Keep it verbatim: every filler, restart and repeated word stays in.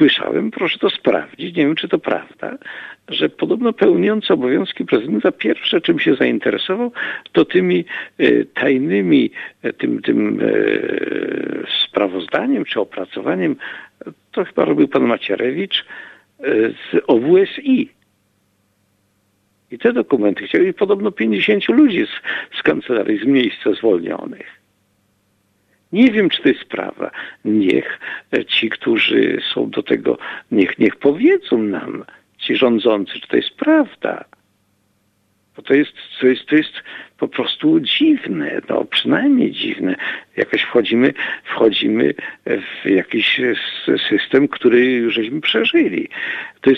słyszałem, proszę to sprawdzić, nie wiem czy to prawda, że podobno pełniący obowiązki prezydenta pierwsze czym się zainteresował, to tymi e, tajnymi, e, tym, tym e, sprawozdaniem czy opracowaniem, to chyba robił pan Macierewicz, e, z O W S I. I te dokumenty chcieli podobno pięćdziesięciu ludzi z, z kancelarii, z miejsca zwolnionych. Nie wiem, czy to jest sprawa. Niech ci, którzy są do tego, niech, niech powiedzą nam, ci rządzący, czy to jest prawda. Bo to jest, to jest, to jest po prostu dziwne, no przynajmniej dziwne. Jakoś wchodzimy, wchodzimy w jakiś system, który żeśmy przeżyli. To jest